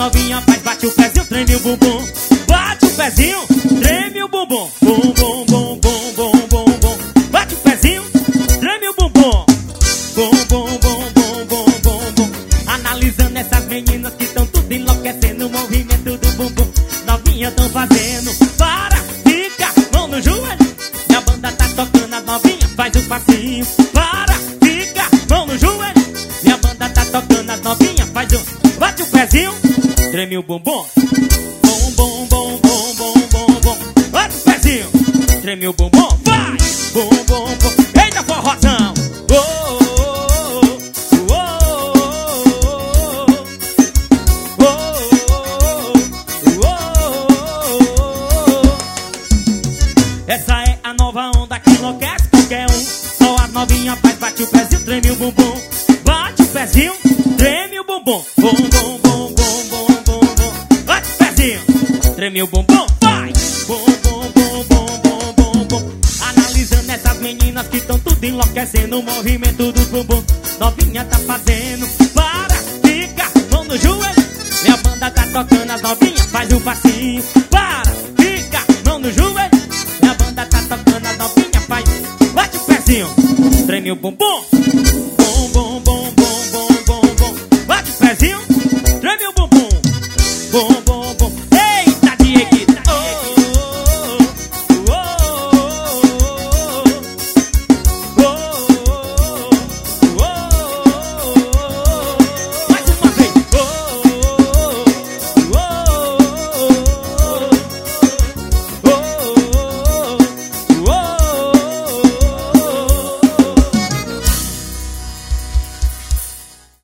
novinha faz, bate o pezinho, treme o bumbum. Bate o pezinho, treme o bumbum. Bum, bum, bum, bum, bum, bum, bum. Bate o pezinho, treme o bumbum. Bum, bum, bum, bum, bum, bum, bum. Analisando essas meninas que estão tudo enlouquecendo. O movimento do bumbum, novinha tão fazendo. Para, fica, mão no joelho. E a banda tá tocando, as novinhas faz o passinho. Para, fica, mão no joelho. E a banda tá tocando, as novinhas faz o... Bate o pezinho, treme o bumbum. Bum, bum, bum, bum, bum, bum, bum. Bate o pezinho, treme o bumbum. Vai, bum, bum, bum. Eita, forrozão. Oh, oh, oh, oh, oh. Essa é a nova onda que enlouquece qualquer um. Só as novinhas faz, bate o pezinho, treme o bumbum. Bate o pezinho, treme o bumbum. Bum, bum, bum, bum, bum, bum, bum. Bate o pezinho, treme o bumbum. Vai, bum, bum, bum, bum, bum, bum, bum. Analisando essas meninas que estão tudo enlouquecendo. O movimento do bumbum, novinha tá fazendo. Para, fica, mão no joelho. Minha banda tá tocando, as novinhas faz o passinho. Para, fica, mão no joelho. Minha banda tá tocando, as novinhas faz. Bate o pezinho, treme o bumbum. Bum, bum, bum, bum, bum, bum, bum. Bate o pezinho, treme o bumbum. Bum,